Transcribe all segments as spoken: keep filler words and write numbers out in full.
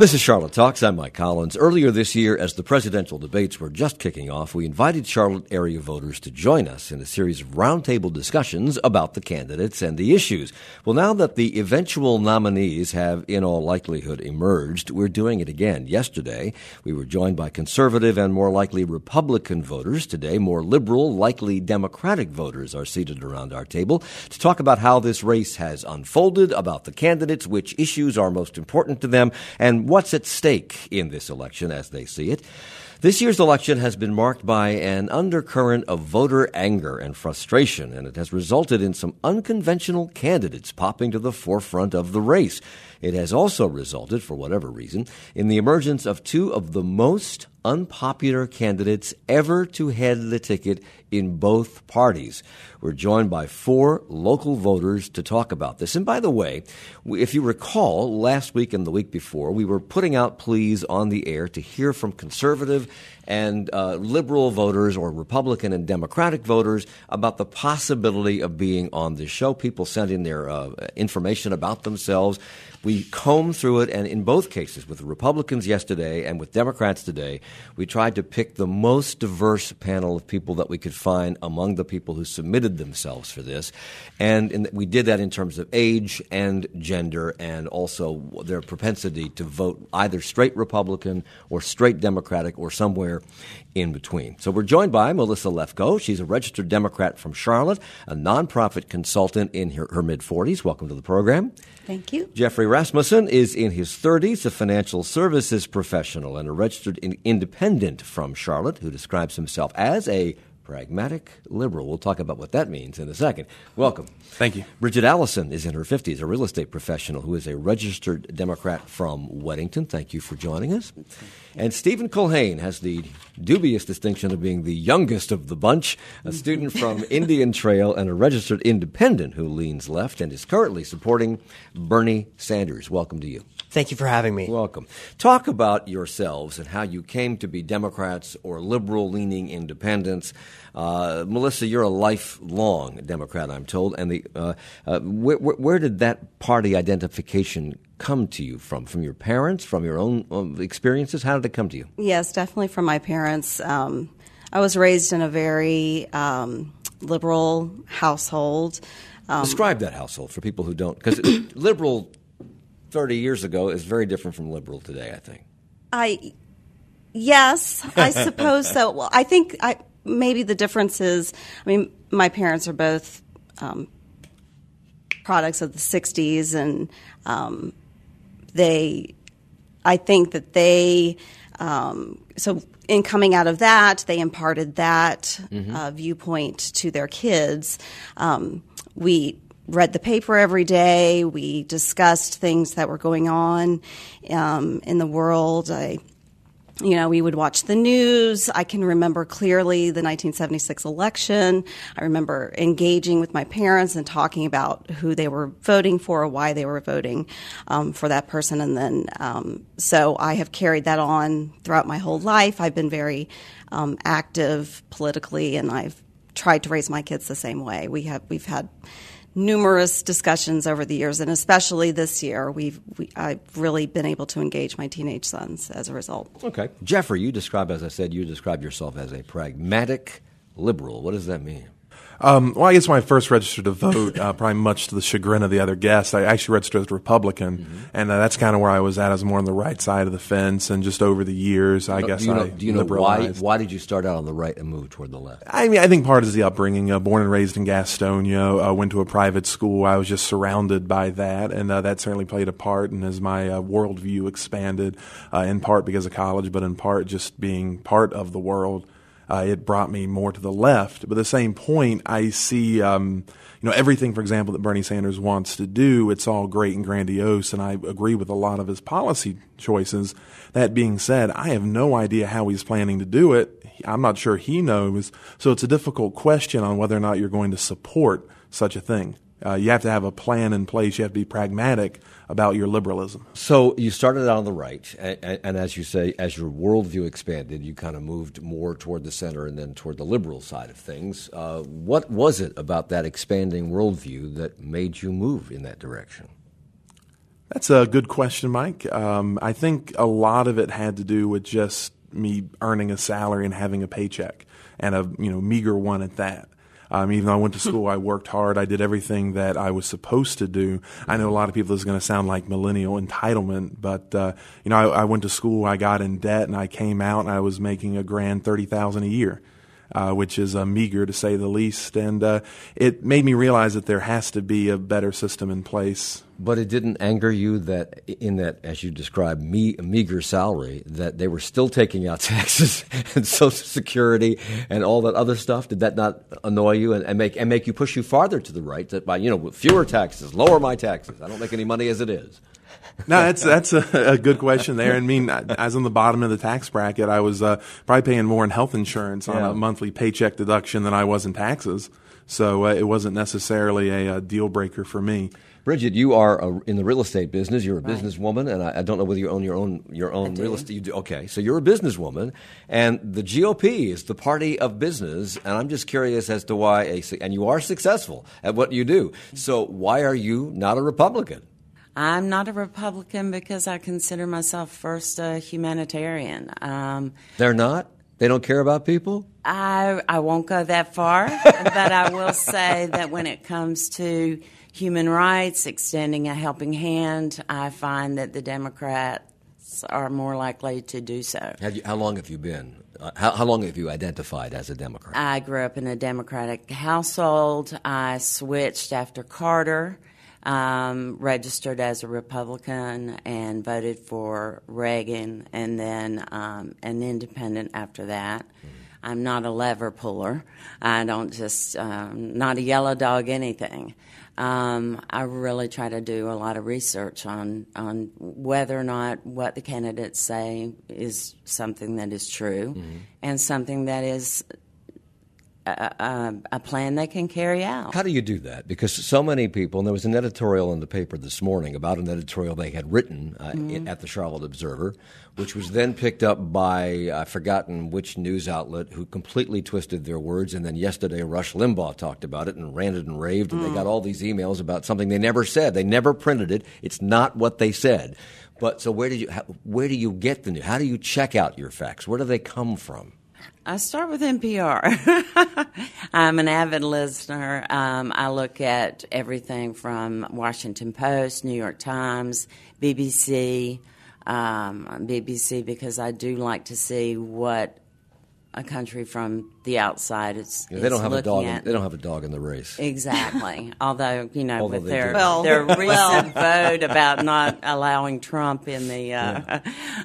This is Charlotte Talks. I'm Mike Collins. Earlier this year, as the presidential debates were just kicking off, we invited Charlotte area voters to join us in a series of roundtable discussions about the candidates and the issues. Well, now that the eventual nominees have, in all likelihood, emerged, we're doing it again. Yesterday, we were joined by conservative and more likely Republican voters. Today, more liberal, likely Democratic voters are seated around our table to talk about how this race has unfolded, about the candidates, which issues are most important to them, and what's at stake in this election as they see it. This year's election has been marked by an undercurrent of voter anger and frustration, and it has resulted in some unconventional candidates popping to the forefront of the race. It has also resulted, for whatever reason, in the emergence of two of the most unpopular candidates ever to head the ticket in both parties. We're joined by four local voters to talk about this. And by the way, if you recall, last week and the week before, we were putting out pleas on the air to hear from conservative and uh, liberal voters or Republican and Democratic voters about the possibility of being on this show. People sent in their uh, information about themselves. We combed through it, and in both cases, with the Republicans yesterday and with Democrats today, we tried to pick the most diverse panel of people that we could find among the people who submitted themselves for this. And in, we did that in terms of age and gender and also their propensity to vote either straight Republican or straight Democratic or somewhere in between. So we're joined by Melissa Lefko. She's a registered Democrat from Charlotte, a nonprofit consultant in her, her mid-forties. Welcome to the program. Thank you. Jeffrey Rasmussen is in his thirties, a financial services professional and a registered in- independent from Charlotte who describes himself as a pragmatic liberal. We'll talk about what that means in a second. Welcome. Thank you. Bridget Allison is in her fifties, a real estate professional who is a registered Democrat from Weddington. Thank you for joining us. And Stephen Culhane has the dubious distinction of being the youngest of the bunch, a student from Indian Trail and a registered independent who leans left and is currently supporting Bernie Sanders. Welcome to you. Thank you for having me. Welcome. Talk about yourselves and how you came to be Democrats or liberal-leaning independents. Uh, Melissa, you're a lifelong Democrat, I'm told. And the uh, uh, where, where, where did that party identification come to you from? From your parents? From your own um, experiences? How did it come to you? Yes, definitely from my parents. Um, I was raised in a very um, liberal household. Um, Describe that household for people who don't, because liberal thirty years ago is very different from liberal today, I think. I, yes, I suppose so. Well, I think I, maybe the difference is, I mean, my parents are both um, products of the sixties, and um, they, I think that they, um, so in coming out of that, they imparted that mm-hmm. uh, viewpoint to their kids. Um, we read the paper every day. We discussed things that were going on um, in the world. I, you know, we would watch the news. I can remember clearly the nineteen seventy-six election. I remember engaging with my parents and talking about who they were voting for or why they were voting um, for that person. And then, um, so I have carried that on throughout my whole life. I've been very um, active politically, and I've tried to raise my kids the same way. We have, we've had numerous discussions over the years, and especially this year, we've we, I've really been able to engage my teenage sons as a result. Okay. Jeffrey, you describe, as I said, you describe yourself as a pragmatic liberal. What does that mean? Um, well, I guess when I first registered to vote, uh, probably much to the chagrin of the other guests, I actually registered as a Republican, mm-hmm. and uh, that's kind of where I was at. I was more on the right side of the fence, and just over the years, I do guess you know, I do you know why? Why did you start out on the right and move toward the left? I mean, I think part is the upbringing. Uh, born and raised in Gastonia, uh, went to a private school. I was just surrounded by that, and uh, that certainly played a part. And as my uh, worldview expanded, uh, in part because of college, but in part just being part of the world. Uh, it brought me more to the left. But at the same point, I see, um, you know, everything, for example, that Bernie Sanders wants to do, it's all great and grandiose, and I agree with a lot of his policy choices. That being said, I have no idea how he's planning to do it. I'm not sure he knows. So it's a difficult question on whether or not you're going to support such a thing. Uh, you have to have a plan in place. You have to be pragmatic about your liberalism. So you started out on the right, and, and as you say, as your worldview expanded, you kind of moved more toward the center and then toward the liberal side of things. Uh, what was it about that expanding worldview that made you move in that direction? That's a good question, Mike. Um, I think a lot of it had to do with just me earning a salary and having a paycheck, and a you know meager one at that. Um, even though I went to school, I worked hard. I did everything that I was supposed to do. I know a lot of people, this is going to sound like millennial entitlement, but uh, you know, I, I went to school, I got in debt, and I came out, and I was making a grand thirty thousand dollars a year. Uh, which is uh, meager to say the least, and uh, it made me realize that there has to be a better system in place. But it didn't anger you that, in that, as you described, me, meager salary, that they were still taking out taxes and Social Security and all that other stuff? Did that not annoy you and, and make and make you push you farther to the right? That by you know fewer taxes, lower my taxes. I don't make any money as it is. No, that's that's a, a good question there. I mean, as on the bottom of the tax bracket, I was uh, probably paying more in health insurance on yeah. a monthly paycheck deduction than I was in taxes. So uh, it wasn't necessarily a, a deal breaker for me. Bridget, you are a, in the real estate business. You're a Right. businesswoman, and I, I don't know whether you own your own your own I real do. estate. You do. Okay, so you're a businesswoman, and the G O P is the party of business. And I'm just curious as to why, a, and you are successful at what you do. So why are you not a Republican? I'm not a Republican because I consider myself first a humanitarian. Um, They're not. They don't care about people. I I won't go that far, but I will say that when it comes to human rights, extending a helping hand, I find that the Democrats are more likely to do so. Have you, how long have you been? Uh, how, how long have you identified as a Democrat? I grew up in a Democratic household. I switched after Carter. Um, registered as a Republican and voted for Reagan, and then um, an independent after that. I'm not a lever puller. I don't just, um, not a yellow dog anything. Um, I really try to do a lot of research on, on whether or not what the candidates say is something that is true mm-hmm. and something that is A, a, a plan they can carry out. How do you do that? Because so many people, and there was an editorial in the paper this morning about an editorial they had written uh, mm-hmm. in, at the Charlotte Observer, which was then picked up by, I've forgotten which news outlet, who completely twisted their words. And then yesterday, Rush Limbaugh talked about it and ranted and raved, and mm. they got all these emails about something they never said. They never printed it. It's not what they said. But so where did you? How, where do you get the news? How do you check out your facts? Where do they come from? I start with N P R. I'm an avid listener. Um, I look at everything from Washington Post, New York Times, B B C, um, B B C because I do like to see what a country from the outside is, yeah, they don't is have a looking dog. at. In, they don't have a dog in the race. Exactly. Although you know, Although with they their do. Well, their recent well. vote about not allowing Trump in the uh, Yeah.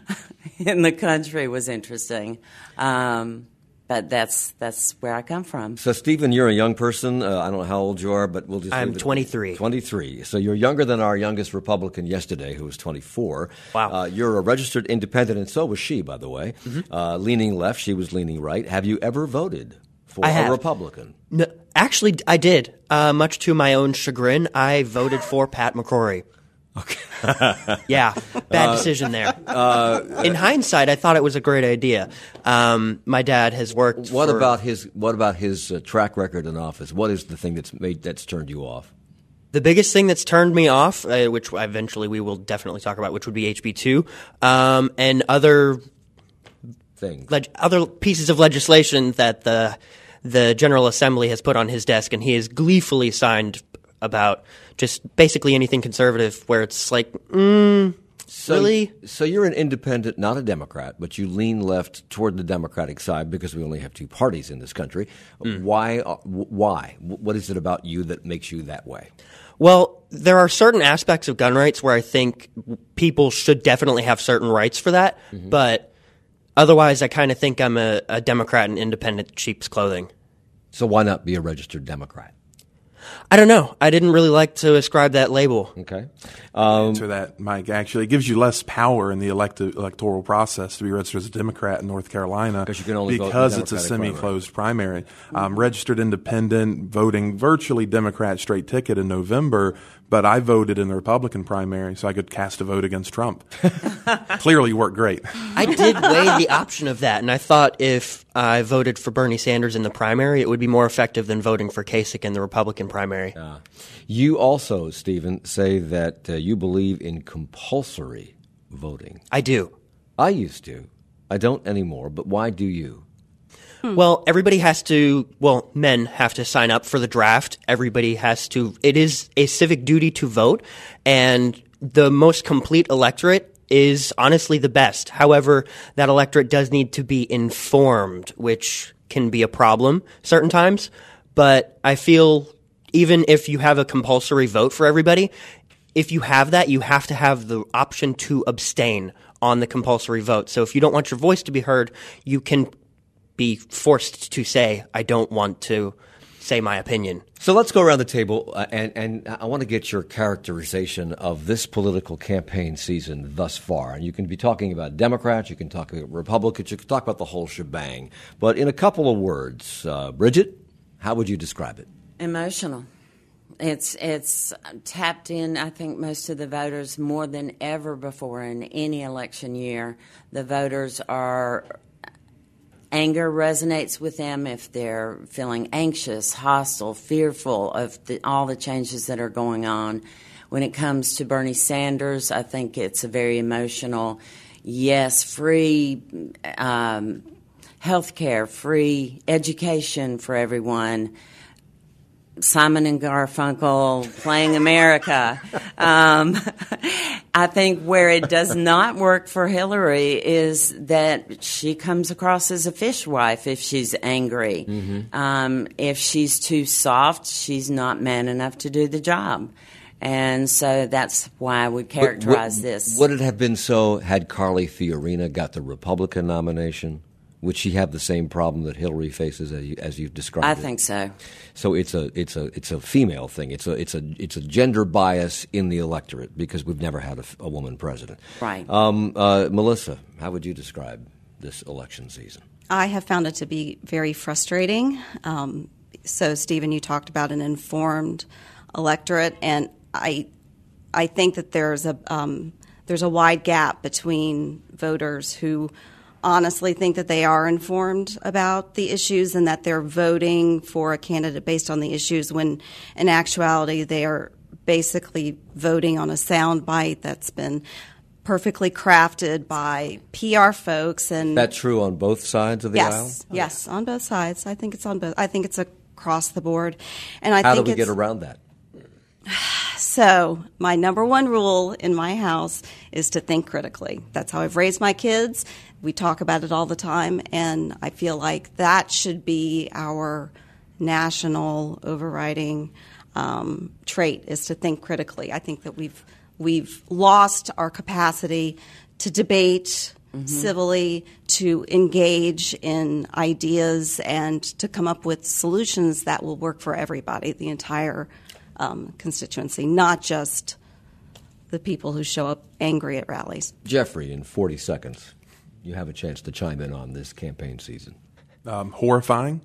in the country was interesting. Um, But that's that's where I come from. So, Stephen, you're a young person. Uh, I don't know how old you are, but we'll just I'm leave it- twenty-three. twenty-three. So you're younger than our youngest Republican yesterday, who was twenty-four. Wow. Uh, you're a registered independent, and so was she, by the way. Mm-hmm. Uh, leaning left, she was leaning right. Have you ever voted for I a have. Republican? No, actually, I did. Uh, much to my own chagrin, I voted for Pat McCrory. Okay. Yeah, bad decision there. Uh, In hindsight, I thought it was a great idea. Um, my dad has worked. What for, about his? What about his uh, track record in office? What is the thing that's made that's turned you off? The biggest thing that's turned me off, uh, which eventually we will definitely talk about, which would be H B two, um, and other Things. leg- other pieces of legislation that the the General Assembly has put on his desk, and he has gleefully signed about just basically anything conservative, where it's like, mm, So, really? So you're an independent, not a Democrat, but you lean left toward the Democratic side because we only have two parties in this country. Mm. Why? Uh, why? What is it about you that makes you that way? Well, there are certain aspects of gun rights where I think people should definitely have certain rights for that, mm-hmm. but otherwise I kind of think I'm a, a Democrat in independent sheep's clothing. So why not be a registered Democrat? I don't know. I didn't really like to ascribe that label. Okay. Um, answer that, Mike. Actually, it gives you less power in the elect- electoral process to be registered as a Democrat in North Carolina you can only because vote it's a Democratic semi-closed primary. primary. Um, registered independent, voting virtually Democrat straight ticket in November, but I voted in the Republican primary, so I could cast a vote against Trump. Clearly worked great. I did weigh the option of that, and I thought if I voted for Bernie Sanders in the primary, it would be more effective than voting for Kasich in the Republican primary. Uh, you also, Stephen, say that uh, you believe in compulsory voting. I do. I used to. I don't anymore, but why do you? Hmm. Well, everybody has to, well, men have to sign up for the draft. Everybody has to, it is a civic duty to vote, and the most complete electorate is honestly the best. However, that electorate does need to be informed, which can be a problem certain times. But I feel even if you have a compulsory vote for everybody, if you have that, you have to have the option to abstain on the compulsory vote. So if you don't want your voice to be heard, you can be forced to say, I don't want to say my opinion. So let's go around the table, uh, and, and I want to get your characterization of this political campaign season thus far. And you can be talking about Democrats, you can talk about Republicans, you can talk about the whole shebang. But in a couple of words, uh, Bridget, how would you describe it? Emotional. It's it's tapped in, I think, most of the voters more than ever before in any election year. The voters are, anger resonates with them if they're feeling anxious, hostile, fearful of the, all the changes that are going on. When it comes to Bernie Sanders, I think it's a very emotional, yes, free um, health care, free education for everyone. Simon and Garfunkel playing America. Um, I think where it does not work for Hillary is that she comes across as a fishwife if she's angry. Mm-hmm. Um, if she's too soft, she's not man enough to do the job. And so that's why I would characterize would, this. Would it have been so had Carly Fiorina got the Republican nomination? Would she have the same problem that Hillary faces as, you, as you've described I it? think so. So it's a it's a it's a female thing. It's a it's a it's a gender bias in the electorate because we've never had a, a woman president. Right. Um, uh, Melissa, how would you describe this election season? I have found it to be very frustrating. Um, so, Stephen, you talked about an informed electorate, and I I think that there's a um, there's a wide gap between voters who honestly think that they are informed about the issues and that they're voting for a candidate based on the issues when in actuality they are basically voting on a soundbite that's been perfectly crafted by P R folks. And that's true on both sides of the yes, aisle? Yes, on both sides. I think it's on both. I think it's across the board. And I How think do we it's, get around that? So my number one rule in my house is to think critically. That's how I've raised my kids. We talk about it all the time, and I feel like that should be our national overriding um, trait, is to think critically. I think that we've we've lost our capacity to debate mm-hmm. civilly, to engage in ideas, and to come up with solutions that will work for everybody, the entire um, constituency, not just the people who show up angry at rallies. Jeffrey, in forty seconds, you have a chance to chime in on this campaign season. Um, horrifying.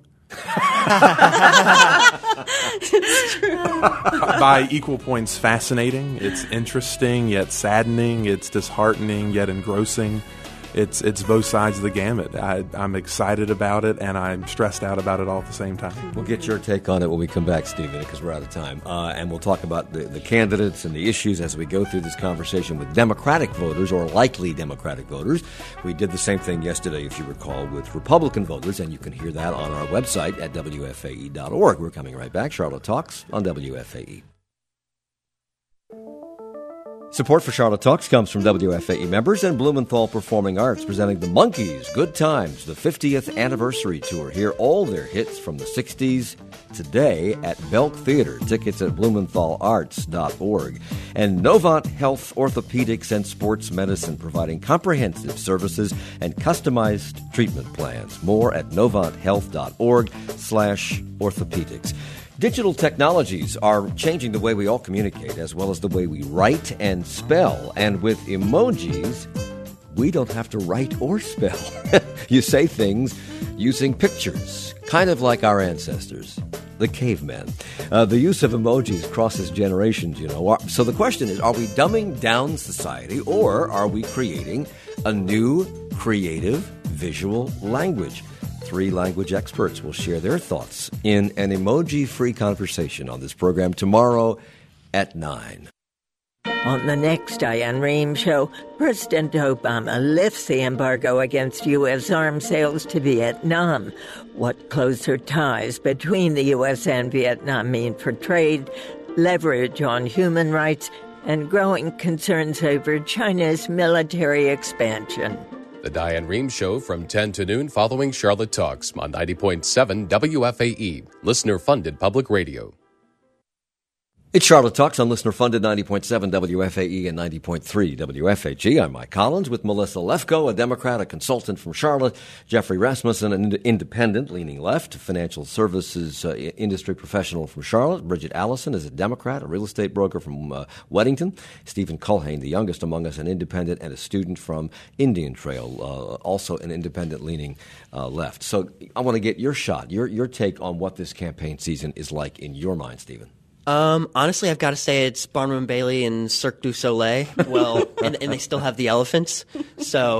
It's true. By equal points, fascinating. It's interesting yet saddening. It's disheartening yet engrossing. It's it's both sides of the gamut. I, I'm excited about it, and I'm stressed out about it all at the same time. We'll get your take on it when we come back, Stephen, because we're out of time. Uh, and we'll talk about the, the candidates and the issues as we go through this conversation with Democratic voters or likely Democratic voters. We did the same thing yesterday, if you recall, with Republican voters, and you can hear that on our website at W F A E dot org. We're coming right back. Charlotte Talks on W F A E. Support for Charlotte Talks comes from W F A E members and Blumenthal Performing Arts, presenting the Monkees Good Times, the fiftieth anniversary tour. Hear all their hits from the sixties today at Belk Theater. Tickets at blumenthal arts dot org. And Novant Health Orthopedics and Sports Medicine, providing comprehensive services and customized treatment plans. More at novant health dot org slash orthopedics. Digital technologies are changing the way we all communicate, as well as the way we write and spell. And with emojis, we don't have to write or spell. You say things using pictures, kind of like our ancestors, the cavemen. Uh, the use of emojis crosses generations, you know. So the question is, are we dumbing down society, or are we creating a new creative visual language? Three language experts will share their thoughts in an emoji-free conversation on this program tomorrow at nine. On the next Diane Rehm Show, President Obama lifts the embargo against U S arms sales to Vietnam. What closer ties between the U S and Vietnam mean for trade, leverage on human rights, and growing concerns over China's military expansion. The Diane Rehm Show from ten to noon following Charlotte Talks on ninety point seven W F A E, listener-funded public radio. It's Charlotte Talks on listener-funded ninety point seven W F A E and ninety point three W F A G. I'm Mike Collins with Melissa Lefko, a Democrat, a consultant from Charlotte, Jeffrey Rasmussen, an independent, leaning left, financial services uh, industry professional from Charlotte. Bridget Allison is a Democrat, a real estate broker from uh, Weddington. Stephen Culhane, the youngest among us, an independent and a student from Indian Trail, uh, also an independent, leaning uh, left. So I want to get your shot, your your take on what this campaign season is like in your mind, Stephen. Um, honestly, I've got to say it's Barnum and Bailey and Cirque du Soleil. Well, and, and they still have the elephants. So,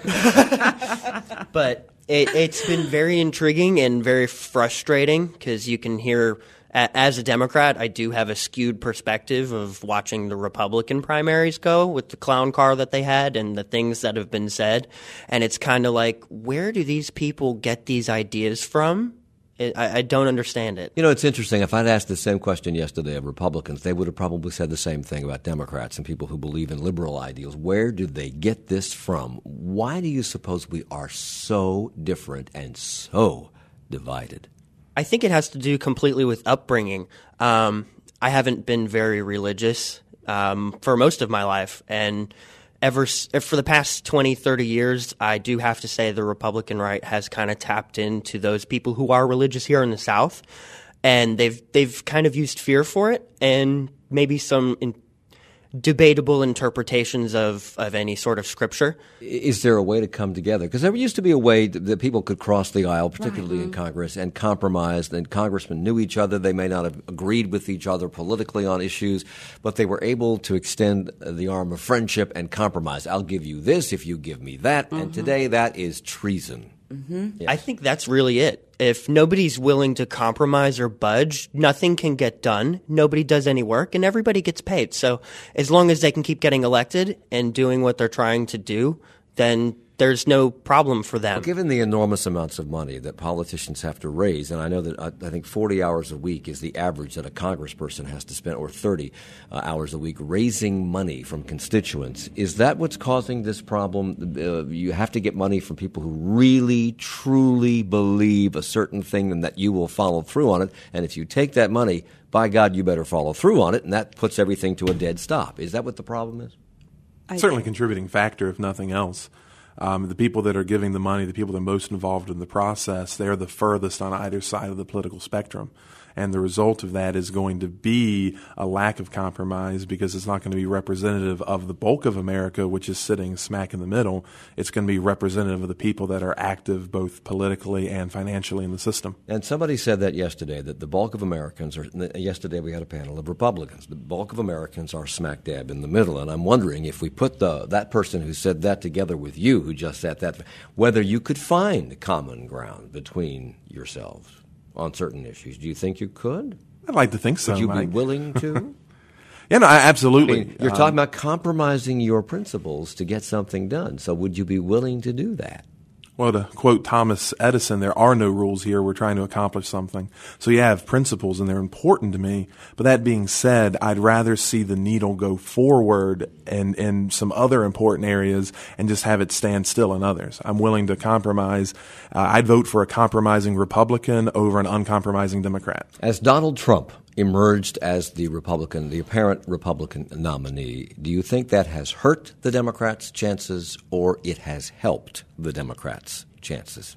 but it, it's been very intriguing and very frustrating because you can hear, as a Democrat, I do have a skewed perspective of watching the Republican primaries go with the clown car that they had and the things that have been said. And it's kind of like, where do these people get these ideas from? I, I don't understand it. You know, it's interesting. If I'd asked the same question yesterday of Republicans, they would have probably said the same thing about Democrats and people who believe in liberal ideals. Where do they get this from? Why do you suppose we are so different and so divided? I think it has to do completely with upbringing. Um, I haven't been very religious um, for most of my life, and Ever for the past twenty, thirty years, I do have to say the Republican right has kind of tapped into those people who are religious here in the South, and they've they've kind of used fear for it and maybe some in, debatable interpretations of, of any sort of scripture. Is there a way to come together? Because there used to be a way that people could cross the aisle, particularly right. in Congress, and compromise. And congressmen knew each other. They may not have agreed with each other politically on issues, but they were able to extend the arm of friendship and compromise. I'll give you this if you give me that. Mm-hmm. And today that is treason. Mm-hmm. Yes. I think that's really it. If nobody's willing to compromise or budge, nothing can get done. Nobody does any work, and everybody gets paid. So as long as they can keep getting elected and doing what they're trying to do, then there's no problem for them. Well, given the enormous amounts of money that politicians have to raise, and I know that I, I think forty hours a week is the average that a congressperson has to spend, or thirty uh, hours a week, raising money from constituents. Is that what's causing this problem? Uh, you have to get money from people who really, truly believe a certain thing and that you will follow through on it. And if you take that money, by God, you better follow through on it, and that puts everything to a dead stop. Is that what the problem is? I Certainly a contributing factor, if nothing else. Um, the people that are giving the money, the people that are most involved in the process, they're the furthest on either side of the political spectrum. And the result of that is going to be a lack of compromise because it's not going to be representative of the bulk of America, which is sitting smack in the middle. It's going to be representative of the people that are active both politically and financially in the system. And somebody said that yesterday, that the bulk of Americans are – yesterday we had a panel of Republicans. The bulk of Americans are smack dab in the middle. And I'm wondering if we put the that person who said that together with you who just said that, whether you could find common ground between yourselves on certain issues. Do you think you could? I'd like to think so, Would you Mike. be willing to? Yeah, no, I, absolutely. I mean, you're um, talking about compromising your principles to get something done. So would you be willing to do that? Well, to quote Thomas Edison, there are no rules here. We're trying to accomplish something. So you have principles, and they're important to me. But that being said, I'd rather see the needle go forward in, in some other important areas and just have it stand still in others. I'm willing to compromise. Uh, I'd vote for a compromising Republican over an uncompromising Democrat. As Donald Trump emerged as the Republican, the apparent Republican nominee, do you think that has hurt the Democrats' chances or it has helped the Democrats' chances?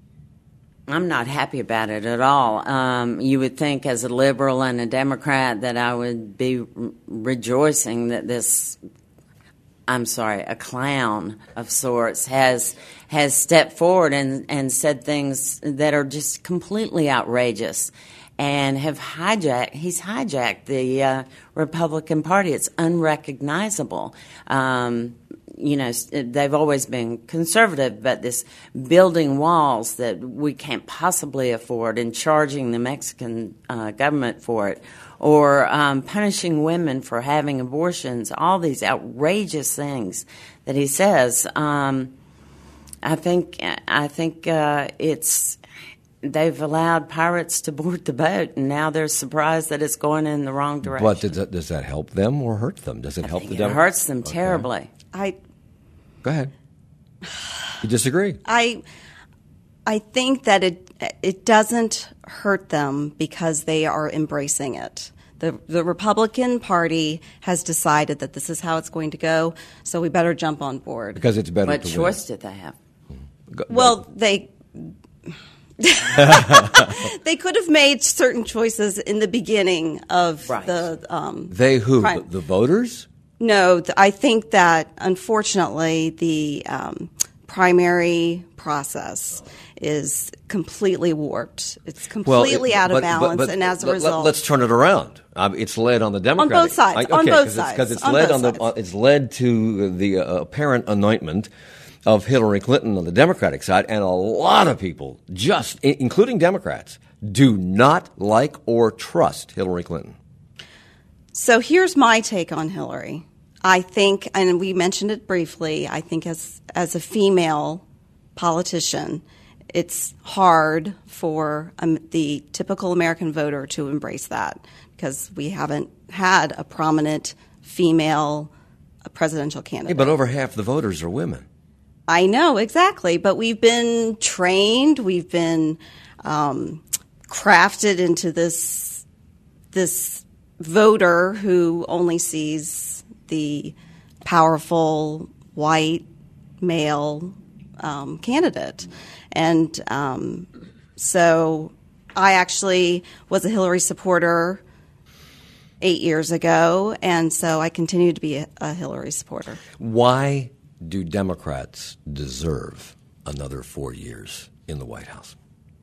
I'm not happy about it at all. Um, you would think as a liberal and a Democrat that I would be re- rejoicing that this, I'm sorry, a clown of sorts has has stepped forward and, and said things that are just completely outrageous. And have hijacked, he's hijacked the uh, Republican Party. It's unrecognizable. Um, you know, they've always been conservative, but this building walls that we can't possibly afford and charging the Mexican uh, government for it, or um, punishing women for having abortions, all these outrageous things that he says. Um, I think I think uh, it's they've allowed pirates to board the boat, and now they're surprised that it's going in the wrong direction. But does that, does that help them or hurt them? Does it I help think the it Democrats? hurts them Okay. terribly. I Go ahead. You disagree? I I think that it it doesn't hurt them because they are embracing it. The the Republican Party has decided that this is how it's going to go, so we better jump on board. Because it's better What to choice did they have? win. Go- Well, they they could have made certain choices in the beginning of Right. the um, They who? Right. The, the voters? No, th- I think that unfortunately the um, primary process is completely warped. It's completely it- out of but- but- balance, but and as a let- result, Let's turn it around. Um, it's led on the Democratic both sides, I- on okay, both Because sides, it's on led both on the. sides. On, it's led to the uh, apparent anointment of Hillary Clinton on the Democratic side, and a lot of people, just i- including Democrats, do not like or trust Hillary Clinton. So here's my take on Hillary. I think, and we mentioned it briefly, I think as as a female politician, it's hard for um, the typical American voter to embrace that because we haven't had a prominent female uh, presidential Hey, candidate. but over half the voters are women. I know, exactly. But we've been trained, we've been um, crafted into this this voter who only sees the powerful white male um, candidate. And um, so I actually was a Hillary supporter eight years ago, and so I continue to be a, a Hillary supporter. Why do Democrats deserve another four years in the White House?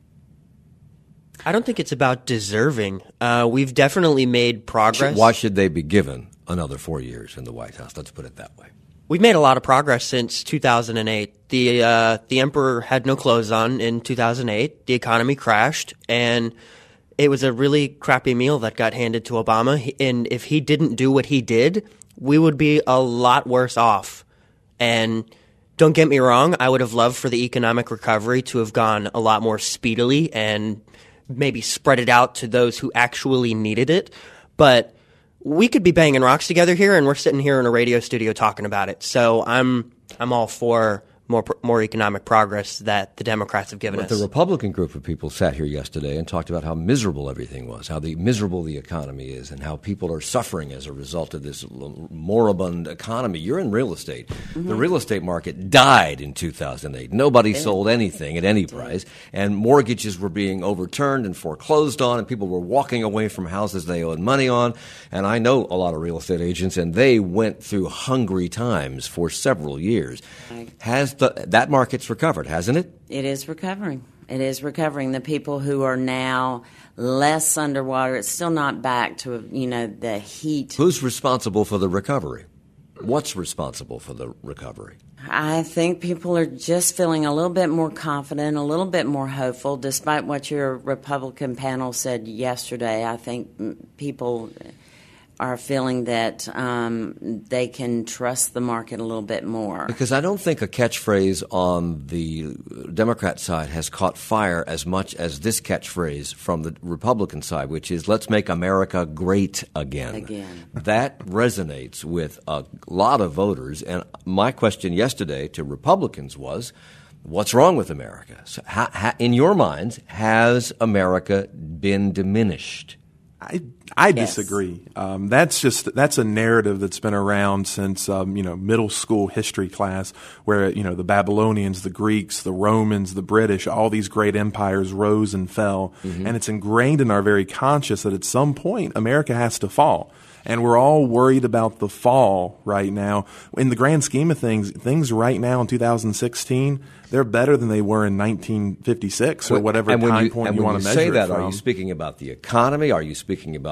I don't think it's about deserving. Uh, we've definitely made progress. Why should they be given another four years in the White House? Let's put it that way. We've made a lot of progress since two thousand eight. The uh, the emperor had no clothes on in two thousand eight. The economy crashed, and it was a really crappy meal that got handed to Obama. He- And if he didn't do what he did, we would be a lot worse off. And don't get me wrong, I would have loved for the economic recovery to have gone a lot more speedily and maybe spread it out to those who actually needed it. But we could be banging rocks together here, and we're sitting here in a radio studio talking about it. So I'm I'm all for more more economic progress that the Democrats have given But us. the Republican group of people sat here yesterday and talked about how miserable everything was, how the miserable the economy is, and how people are suffering as a result of this moribund economy. You're in real estate. Mm-hmm. The real estate market died in two thousand eight. Nobody sold anything at any price, and mortgages were being overturned and foreclosed on, and people were walking away from houses they owed money on. And I know a lot of real estate agents, and they went through hungry times for several years. Has the, that market's recovered, hasn't it? It is recovering. It is recovering. The people who are now less underwater, it's still not back to, you know, the heat. Who's responsible for the recovery? What's responsible for the recovery? I think people are just feeling a little bit more confident, a little bit more hopeful, despite what your Republican panel said yesterday. I think mm, people are feeling that um, they can trust the market a little bit more. Because I don't think a catchphrase on the Democrat side has caught fire as much as this catchphrase from the Republican side, which is "Let's make America great again." Again. That resonates with a lot of voters. And my question yesterday to Republicans was, what's wrong with America? So ha, ha, in your minds, has America been diminished? I I Yes. disagree. Um, that's just that's a narrative that's been around since um, you know middle school history class, where you know the Babylonians, the Greeks, the Romans, the British, all these great empires rose and fell, and it's ingrained in our very conscious that at some point America has to fall. And we're all worried about the fall right now. In the grand scheme of things, things right now in two thousand sixteen, they're better than they were in nineteen fifty-six or whatever And when time you, point and you when want to you measure say that, it from. are you speaking about the economy? Are you speaking about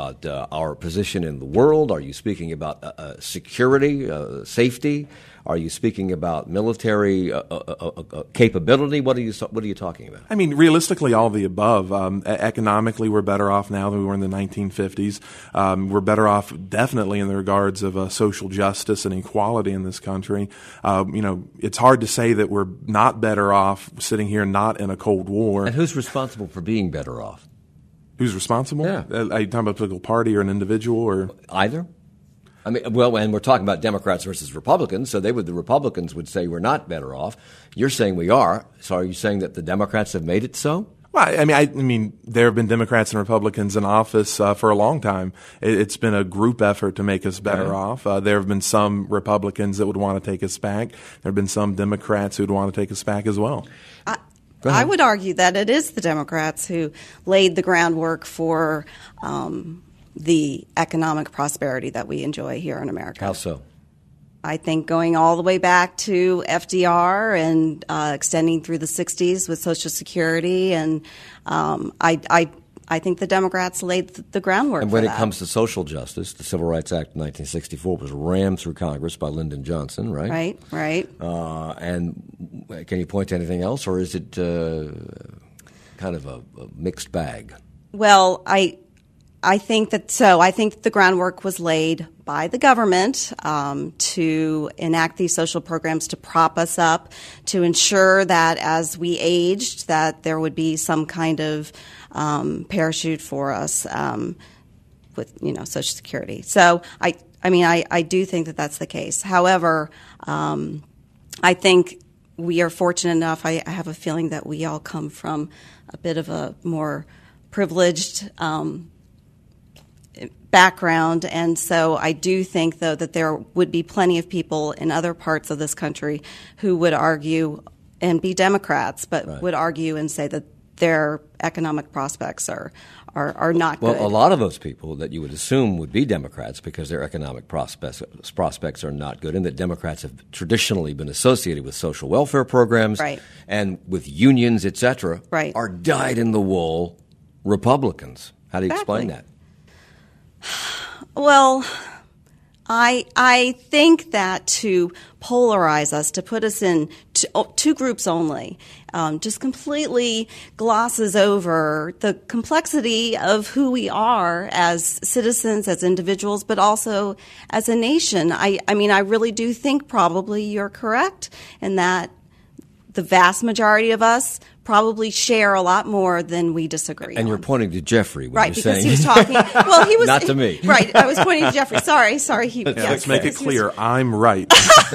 about uh, our position in the world? Are you speaking about uh, uh, security, uh, safety? Are you speaking about military uh, uh, uh, uh, capability? What are you What are you talking about? I mean, realistically, all of the above. Um, economically, we're better off now than we were in the nineteen fifties. Um, we're better off definitely in the regards of uh, social justice and equality in this country. Uh, you know, it's hard to say that we're not better off sitting here not in a Cold War. And who's responsible for being better off? Who's responsible? Yeah. Uh, are you talking about a political party or an individual or Either. I mean, well, and we're talking about Democrats versus Republicans, so they would the Republicans would say we're not better off. You're saying we are. So are you saying that the Democrats have made it so? Well, I mean, I, I mean, there have been Democrats and Republicans in office uh, for a long time. It, it's been a group effort to make us better Okay. off. Uh, there have been some Republicans that would want to take us back. There have been some Democrats who would want to take us back as well. I, I would argue that it is the Democrats who laid the groundwork for um, the economic prosperity that we enjoy here in America. How so? I think going all the way back to F D R and uh, extending through the sixties with Social Security, and um, I, I, I think the Democrats laid th- the groundwork And when for it that. comes to social justice, the Civil Rights Act of nineteen sixty-four was rammed through Congress by Lyndon Johnson, right? Right, right. Uh, and can you point to anything else, or is it uh, kind of a, a mixed bag? Well, I I think that so. I think the groundwork was laid by the government um, to enact these social programs to prop us up, to ensure that as we aged, that there would be some kind of um, parachute for us um, with, you know, Social Security. So I, I mean, I, I do think that that's the case. However, um, I think we are fortunate enough. I, I have a feeling that we all come from a bit of a more privileged um, background, and so I do think, though, that there would be plenty of people in other parts of this country who would argue and be Democrats, but Right. would argue and say that their economic prospects are are, are not Well, good. a lot of those people that you would assume would be Democrats because their economic prospects prospects are not good, and that Democrats have traditionally been associated with social welfare programs Right. and with unions, et cetera, Right. are dyed-in-the-wool Republicans. How do you explain Exactly. that? Well, I I think that to polarize us, to put us in two, oh, two groups only, um, just completely glosses over the complexity of who we are as citizens, as individuals, but also as a nation. I, I mean, I really do think probably you're correct in that the vast majority of us probably share a lot more than we disagree And on. you're pointing to Jeffrey when Right, you're because saying he was talking. Well, he was Not to me. Right, I was pointing to Jeffrey. Sorry, sorry. He, Yeah, yes, let's make it because he was- clear. I'm right.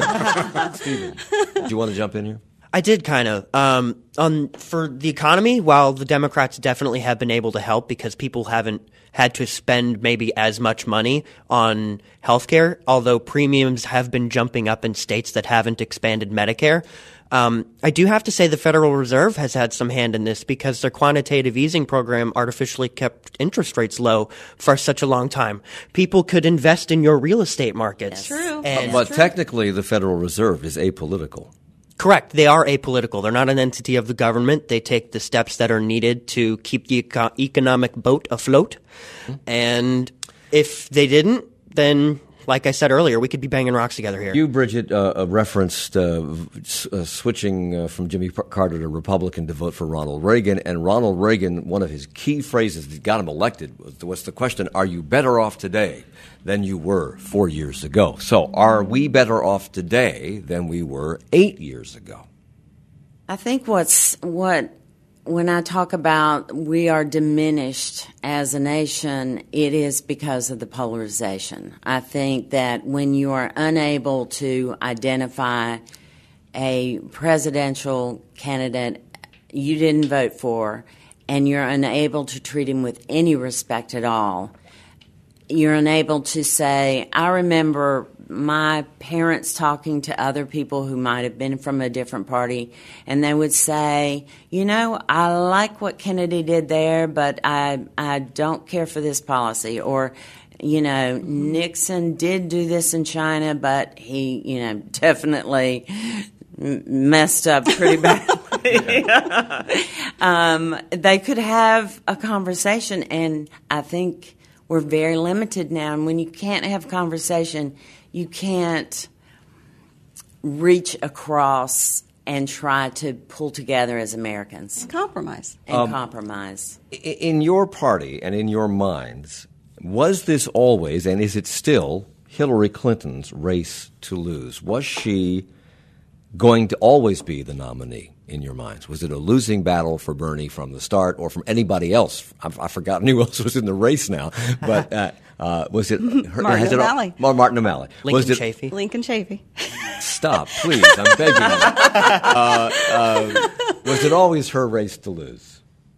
Steven, do you want to jump in here? I did kind of. Um, on for the economy, while the Democrats definitely have been able to help because people haven't had to spend maybe as much money on healthcare, although premiums have been jumping up in states that haven't expanded Medicare. Um, I do have to say the Federal Reserve has had some hand in this because their quantitative easing program artificially kept interest rates low for such a long time. People could invest in your real estate markets. True. And But technically, the Federal Reserve is apolitical. Correct. They are apolitical. They're not an entity of the government. They take the steps that are needed to keep the eco- economic boat afloat. And if they didn't, then, like I said earlier, we could be banging rocks together here. You, Bridget, uh, referenced uh, v- s- uh, switching uh, from Jimmy P- Carter to Republican to vote for Ronald Reagan. And Ronald Reagan, one of his key phrases that got him elected was, was the question, are you better off today than you were four years ago? So are we better off today than we were eight years ago? I think what's what when I talk about we are diminished as a nation, it is because of the polarization. I think that when you are unable to identify a presidential candidate you didn't vote for, and you're unable to treat him with any respect at all, you're unable to say, I remember my parents talking to other people who might have been from a different party, and they would say, you know, I like what Kennedy did there, but I I don't care for this policy. Or, you know, Nixon did do this in China, but he, you know, definitely messed up pretty badly. um, they could have a conversation, and I think we're very limited now. And when you can't have conversation, you can't reach across and try to pull together as Americans. Compromise. And Um, compromise. In your party and in your minds, was this always, and is it still, Hillary Clinton's race to lose? Was she going to always be the nominee in your minds? Was it a losing battle for Bernie from the start, or from anybody else? I've, I've forgotten who else was in the race now. But uh, uh, was it her, Martin has it all- O'Malley. Well, Martin O'Malley. Lincoln was it, Chafee. Lincoln Chafee. Stop, please. I'm begging you. Uh, uh, was it always her race to lose?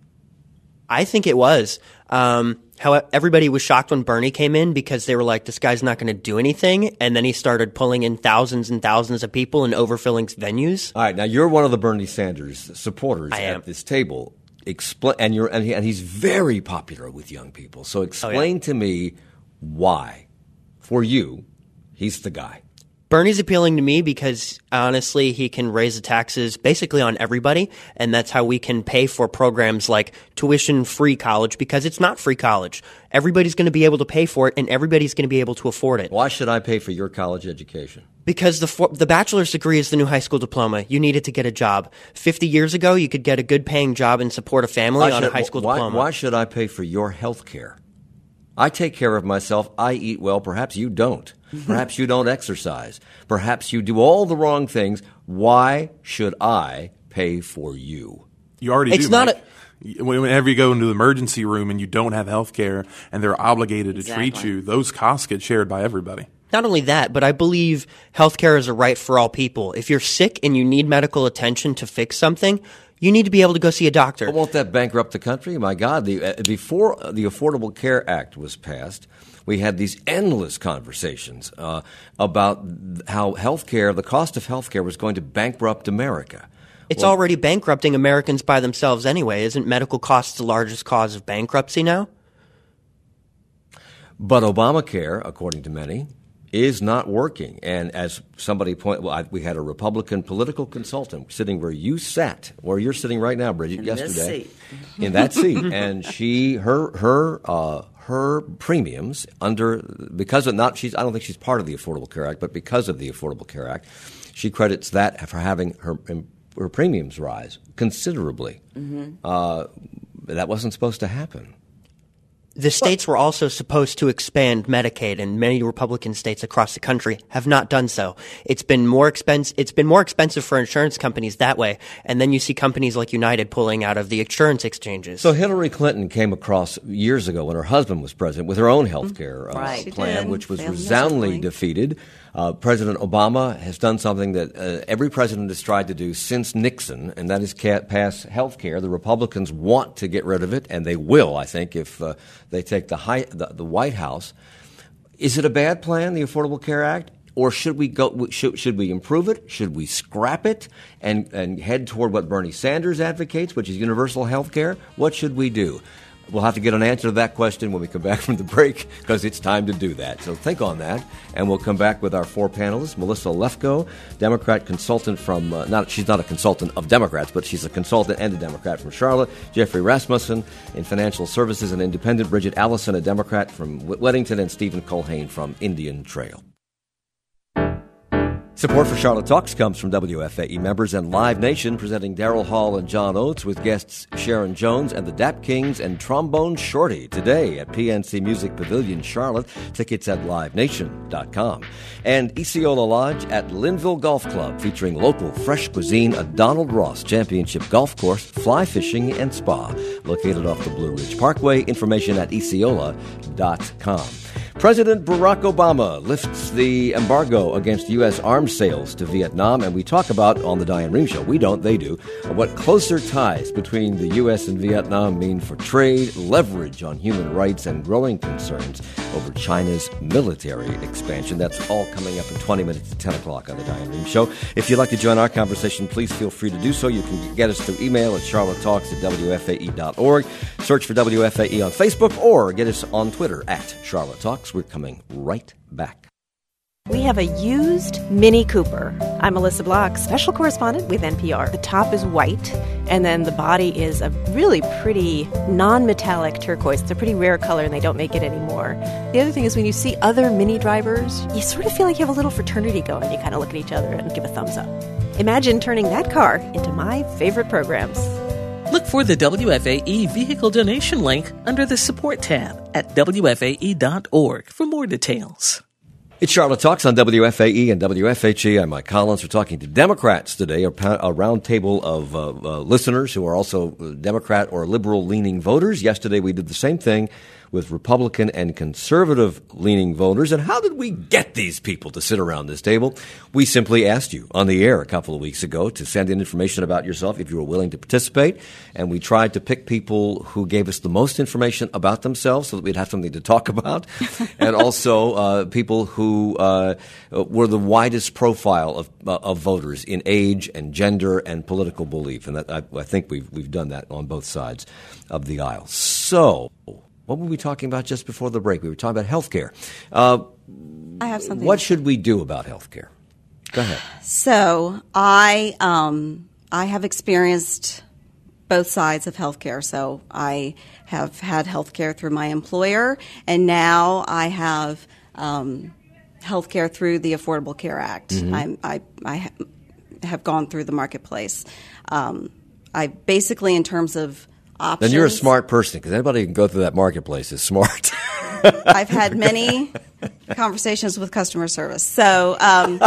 I think it was. Um, how everybody was shocked when Bernie came in because they were like, this guy's not going to do anything. And then he started pulling in thousands and thousands of people and overfilling venues. All right, now you're one of the Bernie Sanders supporters I am. at this table. Expl- and you're and, he, and he's very popular with young people. So explain Oh, yeah. to me why, for you, he's the guy. Bernie's appealing to me because, honestly, he can raise the taxes basically on everybody, and that's how we can pay for programs like tuition-free college, because it's not free college. Everybody's going to be able to pay for it, and everybody's going to be able to afford it. Why should I pay for your college education? Because the for- the bachelor's degree is the new high school diploma. You need it to get a job. Fifty years ago, you could get a good-paying job and support a family Why on should- a high school why, diploma. Why should I pay for your health care? I take care of myself. I eat well. Perhaps you don't. Perhaps you don't exercise. Perhaps you do all the wrong things. Why should I pay for you? You already It's do. not Mike. Whenever you go into the emergency room and you don't have health care and they're obligated to treat Exactly. you, those costs get shared by everybody. Not only that, but I believe healthcare is a right for all people. If you're sick and you need medical attention to fix something, you need to be able to go see a doctor. But won't that bankrupt the country? My God, the, uh, before the Affordable Care Act was passed, we had these endless conversations uh, about how health care, the cost of health care was going to bankrupt America. It's Well, already bankrupting Americans by themselves anyway. Isn't medical costs the largest cause of bankruptcy now? But Obamacare, according to many, is not working. And as somebody pointed, well, I, we had a Republican political consultant sitting where you sat, where you're sitting right now, Bridget, In this yesterday, seat. in that seat, and she, her, her, uh, her premiums under because of not she's I don't think she's part of the Affordable Care Act, but because of the Affordable Care Act, she credits that for having her her premiums rise considerably. Mm-hmm. Uh, that wasn't supposed to happen. The states were also supposed to expand Medicaid, and many Republican states across the country have not done so. It's been more expensive. It's been more expensive for insurance companies that way, and then you see companies like United pulling out of the insurance exchanges. So Hillary Clinton came across years ago when her husband was president with her own health care uh, Right. She plan, did. which was Failed resoundingly miserably. defeated. Uh, President Obama has done something that uh, every president has tried to do since Nixon, and that is ca- pass health care. The Republicans want to get rid of it, and they will, I think, if uh, they take the, high, the, the White House. Is it a bad plan, the Affordable Care Act? Or should we go? Should, should we improve it? Should we scrap it and, and head toward what Bernie Sanders advocates, which is universal health care? What should we do? We'll have to get an answer to that question when we come back from the break, because it's time to do that. So think on that, and we'll come back with our four panelists. Melissa Lefko, Democrat consultant from, uh, not she's not a consultant of Democrats, but she's a consultant and a Democrat from Charlotte. Jeffrey Rasmussen in financial services and independent. Bridget Allison, a Democrat from Weddington, and Stephen Colhane from Indian Trail. Support for Charlotte Talks comes from W F A E members and Live Nation, presenting Daryl Hall and John Oates with guests Sharon Jones and the Dap Kings and Trombone Shorty today at P N C Music Pavilion, Charlotte. Tickets at live nation dot com. And Isiola Lodge at Linville Golf Club, featuring local fresh cuisine, a Donald Ross Championship golf course, fly fishing, and spa. Located off the Blue Ridge Parkway. Information at isiola dot com. President Barack Obama lifts the embargo against U S arms sales to Vietnam, and we talk about on the Diane Rehm Show, we don't, they do, what closer ties between the U S and Vietnam mean for trade, leverage on human rights, and growing concerns over China's military expansion. That's all coming up in twenty minutes to ten o'clock on the Diane Rehm Show. If you'd like to join our conversation, please feel free to do so. You can get us through email at charlotte talks at w f a e dot org. Search for W F A E on Facebook, or get us on Twitter at Charlotte Talks. We're coming right back. We have a used Mini Cooper. I'm Melissa Block, special correspondent with N P R. The top is white, and then the body is a really pretty non-metallic turquoise. It's a pretty rare color, and they don't make it anymore. The other thing is when you see other Mini drivers, you sort of feel like you have a little fraternity going. You kind of look at each other and give a thumbs up. Imagine turning that car into my favorite programs. Look for the W F A E vehicle donation link under the support tab at W F A E dot org for more details. It's Charlotte Talks on W F A E and W F H E. I'm Mike Collins. We're talking to Democrats today, a, a round table of uh, uh, listeners who are also Democrat or liberal-leaning voters. Yesterday we did the same thing with Republican and conservative-leaning voters. And how did we get these people to sit around this table? We simply asked you on the air a couple of weeks ago to send in information about yourself if you were willing to participate. And we tried to pick people who gave us the most information about themselves so that we'd have something to talk about. And also uh, people who uh, were the widest profile of, uh, of voters in age and gender and political belief. And that, I, I think we've, we've done that on both sides of the aisle. So what were we talking about just before the break? We were talking about health care. Uh, I have something. What should we do about health care? Go ahead. So I um, I have experienced both sides of health care. So I have had health care through my employer, and now I have um, health care through the Affordable Care Act. Mm-hmm. I'm, I, I ha- have gone through the marketplace. Um, I basically, in terms of options. Then you're a smart person, because anybody who can go through that marketplace is smart. I've had many conversations with customer service. So, um,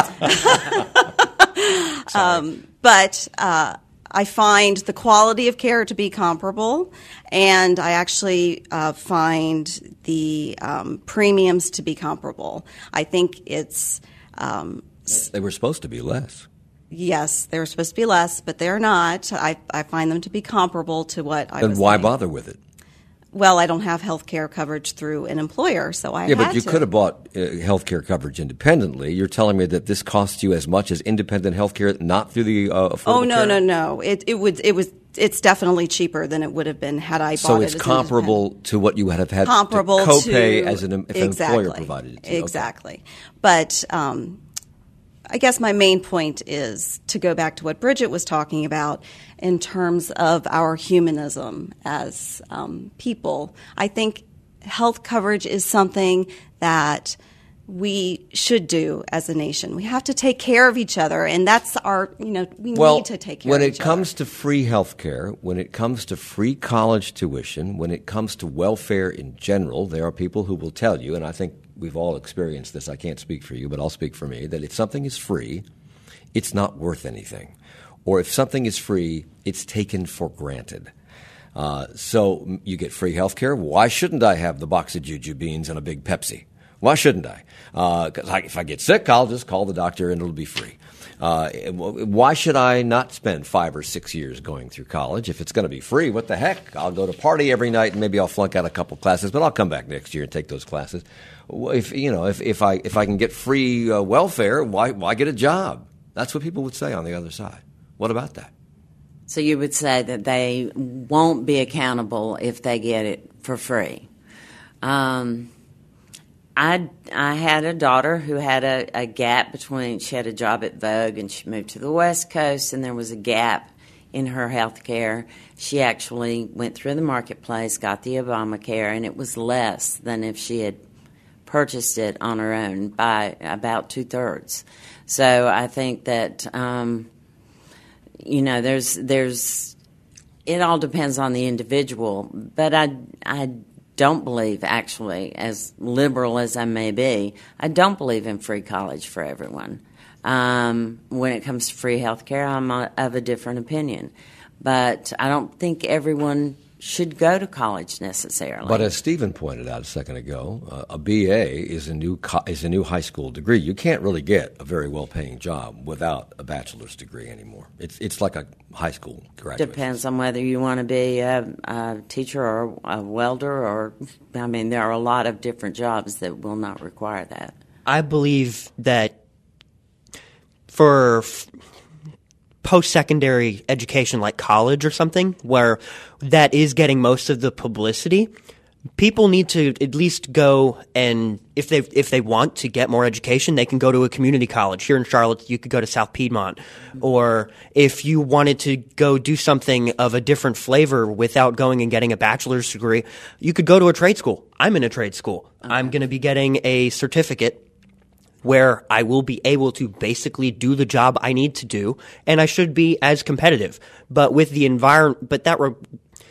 um, but uh, I find the quality of care to be comparable, and I actually uh, find the um, premiums to be comparable. I think it's um, they were supposed to be less. Yes, they were supposed to be less, but they're not. I, I find them to be comparable to what I then was why saying. bother with it? Well, I don't have health care coverage through an employer, so I yeah, had but you to. could have bought uh, health care coverage independently. You're telling me that this costs you as much as independent health care, not through the uh, Affordable Oh no, Care? no, no! It it would it was it's definitely cheaper than it would have been had I bought so it. it's as comparable to what you would have had comparable to copay to, as an if exactly, an employer provided it to you. Exactly, okay. But um, I guess my main point is to go back to what Bridget was talking about in terms of our humanism as um, people. I think health coverage is something that we should do as a nation. We have to take care of each other, and that's our, you know, we well, need to take care of each other. When it comes to free health care, when it comes to free college tuition, when it comes to welfare in general, there are people who will tell you, and I think we've all experienced this, I can't speak for you, but I'll speak for me, that if something is free, it's not worth anything. Or if something is free, it's taken for granted. Uh, so you get free health care. Why shouldn't I have the box of Juju beans and a big Pepsi? Why shouldn't I? Because uh, if I get sick, I'll just call the doctor and it'll be free. Uh, why should I not spend five or six years going through college? If it's going to be free, what the heck? I'll go to party every night and maybe I'll flunk out a couple classes, but I'll come back next year and take those classes. If you know, if, if I if I can get free uh, welfare, why why get a job? That's what people would say on the other side. What about that? So you would say that they won't be accountable if they get it for free. Um, I I had a daughter who had a, a gap between, she had a job at Vogue and she moved to the West Coast, and there was a gap in her health care. She actually went through the marketplace, got the Obamacare, and it was less than if she had purchased it on her own by about two-thirds. So I think that, um, you know, there's there's it all depends on the individual, but I I don't believe, actually, as liberal as I may be, I don't believe in free college for everyone. Um, when it comes to free health care, I'm a, of a different opinion. But I don't think everyone should go to college necessarily. But as Stephen pointed out a second ago, uh, a B A is a new co- is a new high school degree. You can't really get a very well-paying job without a bachelor's degree anymore. It's it's like a high school graduate. Depends on whether you want to be a, a teacher or a welder, or I mean, there are a lot of different jobs that will not require that. I believe that for f- post-secondary education like college or something, where that is getting most of the publicity, people need to at least go and if they if they want to get more education, they can go to a community college. Here in Charlotte, you could go to South Piedmont. Or if you wanted to go do something of a different flavor without going and getting a bachelor's degree, you could go to a trade school. I'm in a trade school. Okay. I'm going to be getting a certificate where I will be able to basically do the job I need to do, and I should be as competitive. But with the environment, but that, re-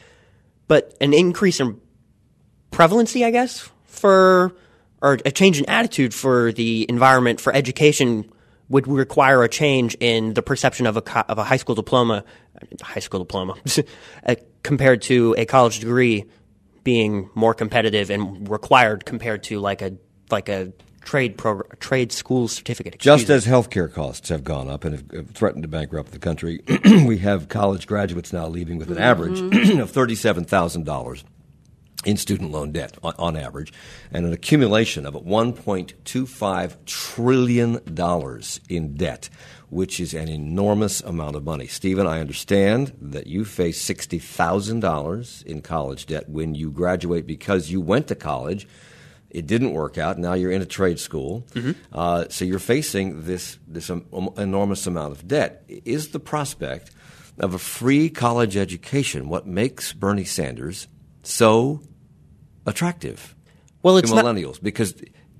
but an increase in prevalency, I guess, for, or a change in attitude for the environment for education would require a change in the perception of a co- of a high school diploma, high school diploma, compared to a college degree being more competitive and required compared to like a like a trade progr- trade school certificate. Just me. as healthcare costs have gone up and have threatened to bankrupt the country, we have college graduates now leaving with an average of thirty-seven thousand dollars in student loan debt on, on average, and an accumulation of one point two five trillion dollars in debt, which is an enormous amount of money. Stephen, I understand that you face sixty thousand dollars in college debt when you graduate because you went to college. It didn't work out. Now you're in a trade school. Mm-hmm. Uh, so you're facing this, this um, enormous amount of debt. Is the prospect of a free college education what makes Bernie Sanders so attractive well, it's to millennials? Not- because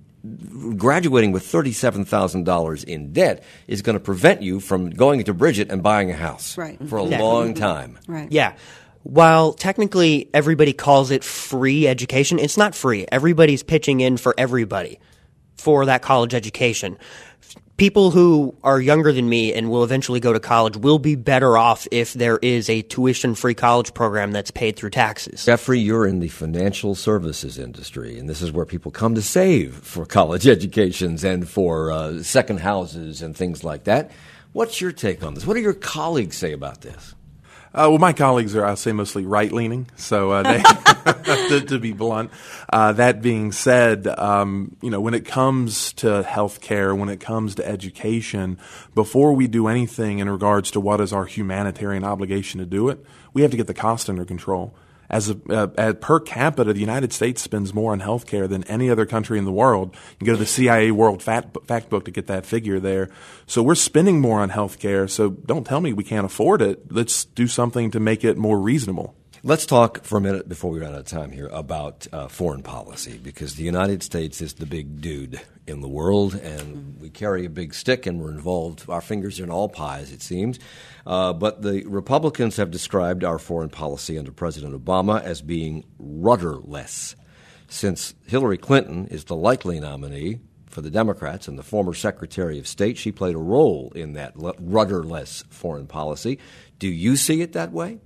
graduating with thirty-seven thousand dollars in debt is going to prevent you from going to Bridget and buying a house right. for a yeah. long time. Right. Yeah. While technically everybody calls it free education, it's not free. Everybody's pitching in for everybody for that college education. People who are younger than me and will eventually go to college will be better off if there is a tuition-free college program that's paid through taxes. Jeffrey, you're in the financial services industry, and this is where people come to save for college educations and for uh, second houses and things like that. What's your take on this? What do your colleagues say about this? Uh, well, my colleagues are, I'll say, mostly right-leaning, so uh, they, to, to be blunt. Uh, that being said, um, you know, when it comes to healthcare, when it comes to education, before we do anything in regards to what is our humanitarian obligation to do it, we have to get the cost under control. As a uh, at per capita, the United States spends more on healthcare than any other country in the world. You can go to the C I A World Fact, Fact Book to get that figure there. So we're spending more on healthcare. So don't tell me we can't afford it. Let's do something to make it more reasonable. Let's talk for a minute before we run out of time here about uh, foreign policy, because the United States is the big dude in the world, and we carry a big stick, and we're involved. Our fingers are in all pies, it seems. Uh, but the Republicans have described our foreign policy under President Obama as being rudderless. Since Hillary Clinton is the likely nominee for the Democrats and the former Secretary of State, she played a role in that rudderless foreign policy. Do you see it that way?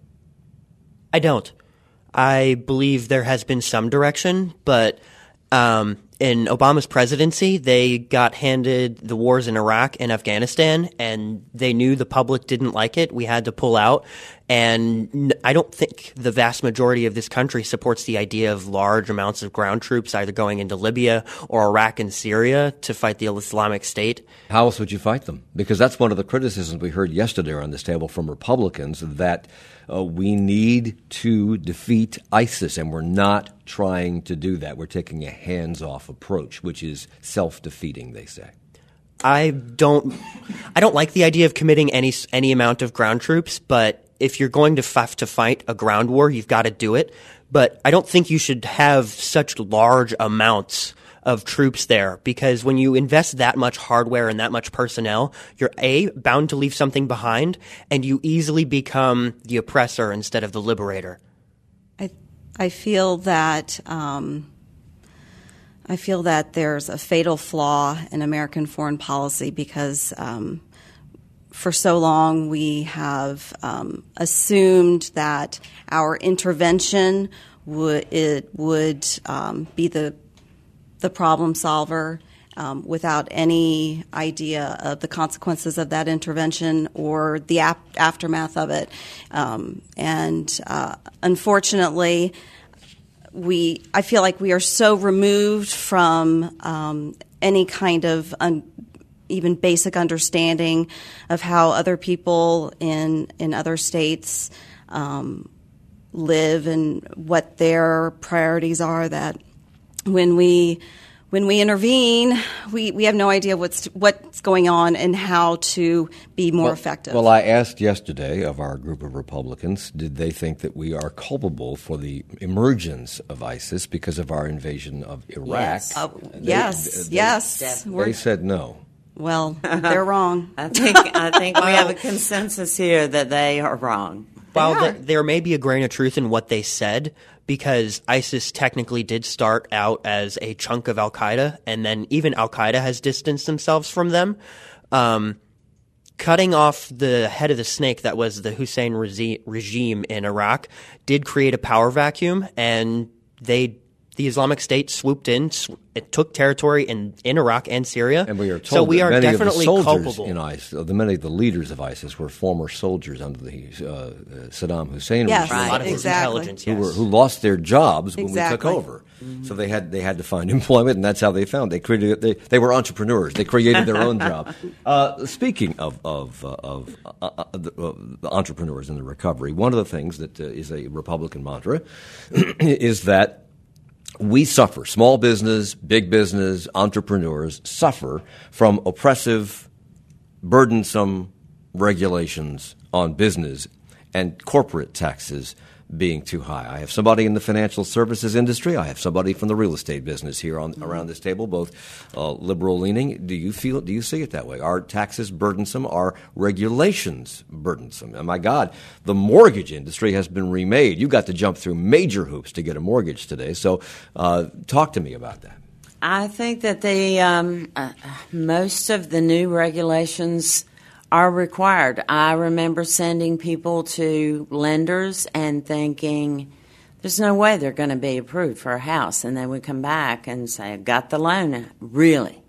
I don't. I believe there has been some direction, but um, in Obama's presidency, they got handed the wars in Iraq and Afghanistan, and they knew the public didn't like it. We had to pull out. And I don't think the vast majority of this country supports the idea of large amounts of ground troops either going into Libya or Iraq and Syria to fight the Islamic State. How else would you fight them? Because that's one of the criticisms we heard yesterday on this table from Republicans, that uh, we need to defeat ISIS, and we're not trying to do that. We're taking a hands-off approach, which is self-defeating, they say. I don't I don't like the idea of committing any any amount of ground troops, but if you're going to have to fight a ground war, you've got to do it. But I don't think you should have such large amounts of troops there, because when you invest that much hardware and that much personnel, you're A, bound to leave something behind, and you easily become the oppressor instead of the liberator. I I feel that um, I feel that there's a fatal flaw in American foreign policy, because um, for so long we have um, assumed that our intervention would it would um, be the the problem solver, um, without any idea of the consequences of that intervention or the ap- aftermath of it. Um, and uh, unfortunately, we I feel like we are so removed from um, any kind of un- even basic understanding of how other people in in other states um, live and what their priorities are, that when we when we intervene, we, we have no idea what's what's going on and how to be more well, effective. Well, I asked yesterday of our group of Republicans, did they think that we are culpable for the emergence of ISIS because of our invasion of Iraq? Yes. Uh, They- yes, they- yes. Definitely. We're- They said no. well, they're wrong. I think I think we have a consensus here that they are wrong. While are. th- there may be a grain of truth in what they said, because ISIS technically did start out as a chunk of Al-Qaeda, and then even Al-Qaeda has distanced themselves from them. Um, cutting off the head of the snake that was the Hussein regi- regime in Iraq did create a power vacuum, and they the Islamic State swooped in. Sw- it took territory in, in Iraq and Syria. And we are told so we that are many definitely of the soldiers culpable. in ISIS, uh, the many of the leaders of ISIS were former soldiers under the uh, Saddam Hussein Yes, regime. A lot of his Exactly. intelligence, Who, yes. were, who lost their jobs when Exactly. we took over. So they had they had to find employment, and that's how they found. They created they, they were entrepreneurs. They created their own job. Uh, speaking of of uh, of uh, uh, the, uh, the entrepreneurs in the recovery, one of the things that uh, is a Republican mantra is that we suffer. Small business, big business, entrepreneurs suffer from oppressive, burdensome regulations on business and corporate taxes being too high. I have somebody in the financial services industry. I have somebody from the real estate business here on around this table, both uh, liberal leaning. Do you feel? Do you see it that way? Are taxes burdensome? Are regulations burdensome? And my God, the mortgage industry has been remade. You got to jump through major hoops to get a mortgage today. So, uh, talk to me about that. I think that the um, uh, most of the new regulations are required. I remember sending people to lenders and thinking, there's no way they're going to be approved for a house. And they would come back and say, I got the loan. Really?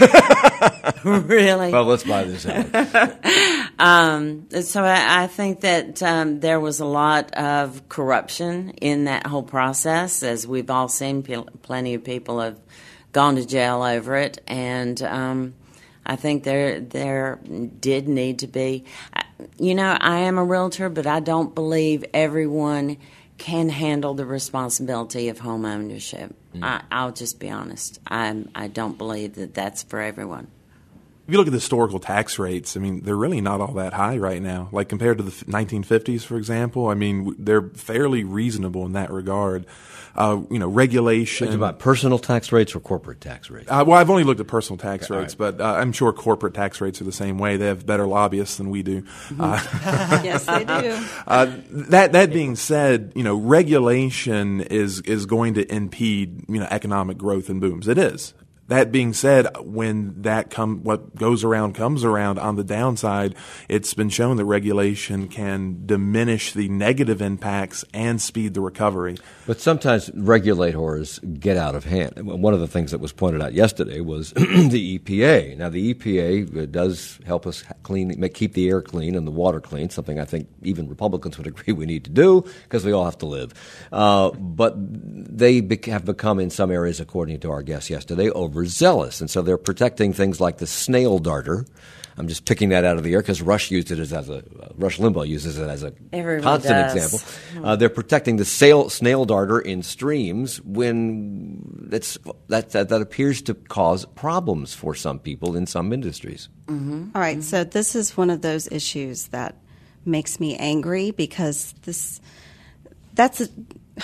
Really? Well, let's buy this house. Um, so I, I think that um, there was a lot of corruption in that whole process, as we've all seen. P- plenty of people have gone to jail over it, and um, I think there there did need to be. You know, I am a realtor, but I don't believe everyone can handle the responsibility of home ownership. Mm. I, I'll just be honest. I I don't believe that that's for everyone. If you look at the historical tax rates, I mean, they're really not all that high right now. Like compared to the nineteen fifties, for example, I mean, they're fairly reasonable in that regard. Uh, you know, regulation. It's about personal tax rates or corporate tax rates? Uh, well, I've only looked at personal tax Okay, rates, but uh, I'm sure corporate tax rates are the same way. They have better lobbyists than we do. Mm-hmm. Uh, Yes, they do. Uh, that that being said, you know, regulation is is going to impede, you know, economic growth and booms. It is. That being said, when that come what goes around comes around on the downside, it's been shown that regulation can diminish the negative impacts and speed the recovery. But sometimes regulators get out of hand. One of the things that was pointed out yesterday was the E P A. Now, the E P A does help us clean, make, keep the air clean and the water clean, something I think even Republicans would agree we need to do because we all have to live. Uh, but they be- have become, in some areas, according to our guest yesterday, overzealous. And so they're protecting things like the snail darter. I'm just picking that out of the air because Rush used it as, as a uh, Rush Limbaugh uses it as a Everyone constant does. example. Uh, they're protecting the sail, snail darter in streams when that's, that, that that appears to cause problems for some people in some industries. Mm-hmm. All right, so this is one of those issues that makes me angry because this that's a,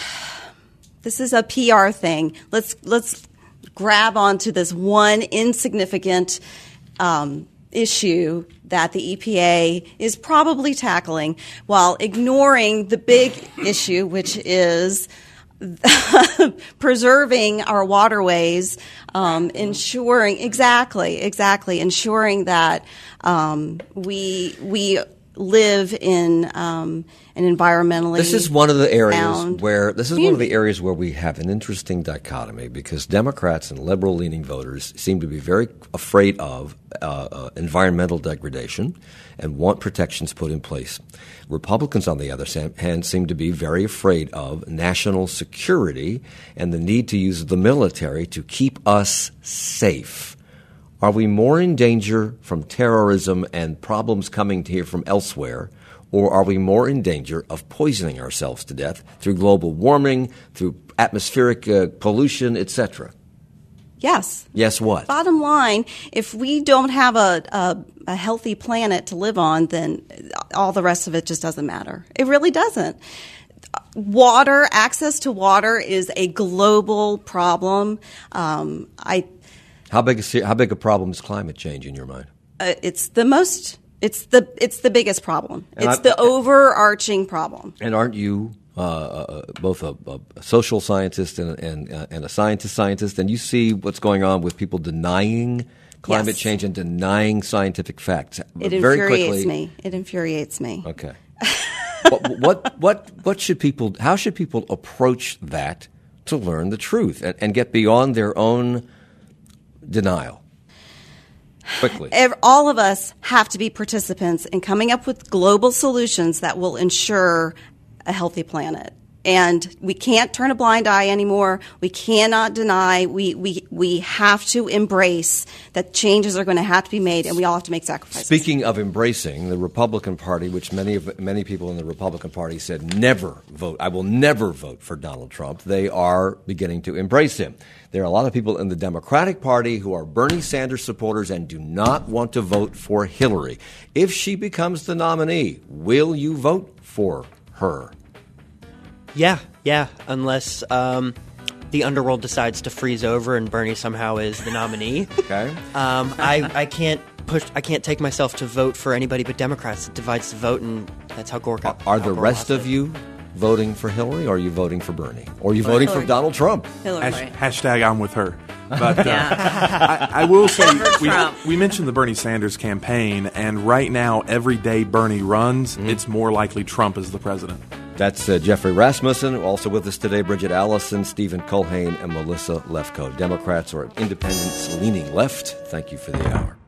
this is a P R thing. Let's let's grab onto this one insignificant um, issue that the E P A is probably tackling while ignoring the big issue, which is preserving our waterways, um, ensuring exactly, exactly, ensuring that um, we we live in um, an environmentally. This is one of the areas sound where this is one of the community. areas where we have an interesting dichotomy because Democrats and liberal-leaning voters seem to be very afraid of uh, uh, environmental degradation and want protections put in place. Republicans, on the other hand, seem to be very afraid of national security and the need to use the military to keep us safe. Are we more in danger from terrorism and problems coming here from elsewhere, or are we more in danger of poisoning ourselves to death through global warming, through atmospheric uh, pollution, et cetera? Yes. Yes, what? Bottom line, if we don't have a, a, a healthy planet to live on, then all the rest of it just doesn't matter. It really doesn't. Water, access to water is a global problem. Um, I. How big a how big a problem is climate change in your mind? Uh, it's the most. It's the it's the biggest problem. And it's I, the overarching problem. And aren't you uh, uh, both a, a social scientist and and, uh, and a scientist scientist? And you see what's going on with people denying climate Yes. change and denying scientific facts. It Very infuriates quickly, me. It infuriates me. Okay. what, what what what should people? How should people approach that to learn the truth and, and get beyond their own denial? Quickly. Ev- All of us have to be participants in coming up with global solutions that will ensure a healthy planet. And we can't turn a blind eye anymore. We cannot deny. We, we, we have to embrace that changes are going to have to be made, and we all have to make sacrifices. Speaking of embracing, the Republican Party, which many of many people in the Republican Party said never vote, I will never vote for Donald Trump, they are beginning to embrace him. There are a lot of people in the Democratic Party who are Bernie Sanders supporters and do not want to vote for Hillary. If she becomes the nominee, will you vote for her? Yeah, yeah, unless um, the underworld decides to freeze over and Bernie somehow is the nominee. Okay. Um, I, I can't push. I can't take myself to vote for anybody but Democrats. It divides the vote, and that's how Gore got. Are how the Gore rest lost of it. you voting for Hillary, or are you voting for Bernie? Or are you voting Hillary. for Donald Trump? Hillary. Hash, hashtag I'm with her. But uh, Yeah. I, I will say, we, Trump. we mentioned the Bernie Sanders campaign, and right now, every day Bernie runs, it's more likely Trump is the president. That's uh, Jeffrey Rasmussen. Also with us today, Bridget Allison, Stephen Culhane, and Melissa Lefkoe. Democrats are independents leaning left. Thank you for the hour.